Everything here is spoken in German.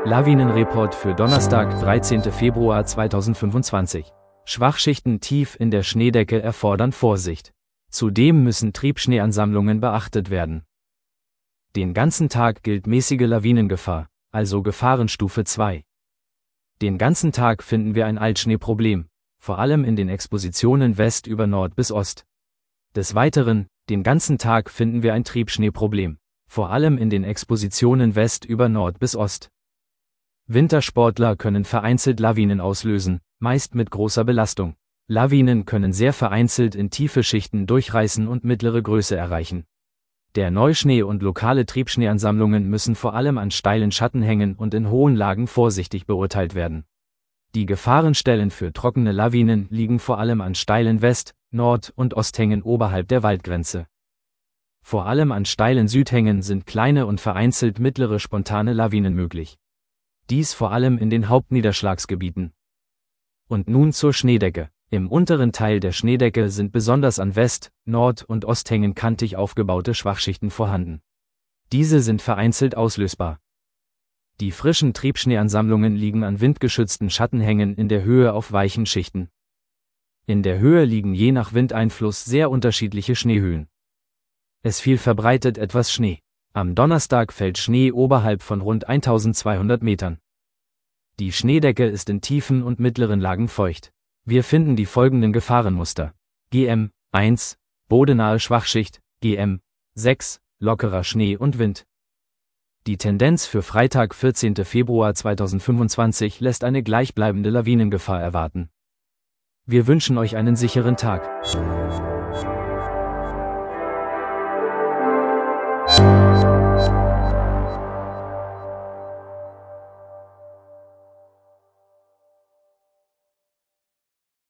Lawinenreport für Donnerstag, 13. Februar 2025. Schwachschichten tief in der Schneedecke erfordern Vorsicht. Zudem müssen Triebschneeansammlungen beachtet werden. Den ganzen Tag gilt mäßige Lawinengefahr, also Gefahrenstufe 2. Den ganzen Tag finden wir ein Altschneeproblem, vor allem in den Expositionen West über Nord bis Ost. Des Weiteren, den ganzen Tag finden wir ein Triebschneeproblem, vor allem in den Expositionen West über Nord bis Ost. Wintersportler können vereinzelt Lawinen auslösen, meist mit großer Belastung. Lawinen können sehr vereinzelt in tiefe Schichten durchreißen und mittlere Größe erreichen. Der Neuschnee und lokale Triebschneeansammlungen müssen vor allem an steilen Schattenhängen und in hohen Lagen vorsichtig beurteilt werden. Die Gefahrenstellen für trockene Lawinen liegen vor allem an steilen West-, Nord- und Osthängen oberhalb der Waldgrenze. Vor allem an steilen Südhängen sind kleine und vereinzelt mittlere spontane Lawinen möglich. Dies vor allem in den Hauptniederschlagsgebieten. Und nun zur Schneedecke. Im unteren Teil der Schneedecke sind besonders an West-, Nord- und Osthängen kantig aufgebaute Schwachschichten vorhanden. Diese sind vereinzelt auslösbar. Die frischen Triebschneeansammlungen liegen an windgeschützten Schattenhängen in der Höhe auf weichen Schichten. In der Höhe liegen je nach Windeinfluss sehr unterschiedliche Schneehöhen. Es fiel verbreitet etwas Schnee. Am Donnerstag fällt Schnee oberhalb von rund 1200 Metern. Die Schneedecke ist in tiefen und mittleren Lagen feucht. Wir finden die folgenden Gefahrenmuster. GM 1, bodenahe Schwachschicht, GM 6, lockerer Schnee und Wind. Die Tendenz für Freitag, 14. Februar 2025 lässt eine gleichbleibende Lawinengefahr erwarten. Wir wünschen euch einen sicheren Tag.